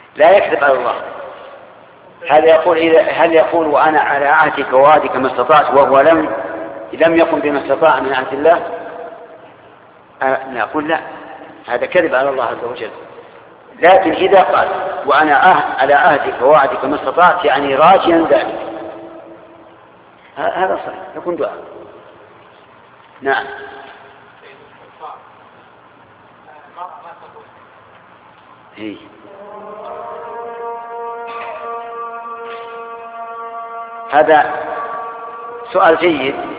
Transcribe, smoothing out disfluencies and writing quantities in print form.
لا يكذب على الله. هل يقول وأنا على عهدك ووعدك ما استطعت وهو لم يقم بما استطاع من عهد الله؟ نقول لا، هذا كذب على الله عز وجل. لكن إذا قال وأنا على عهدك ووعدك ما استطعت يعني راجيا ذلك، هذا صحيح، يكون دعاء. نعم. هذا سؤال جيد،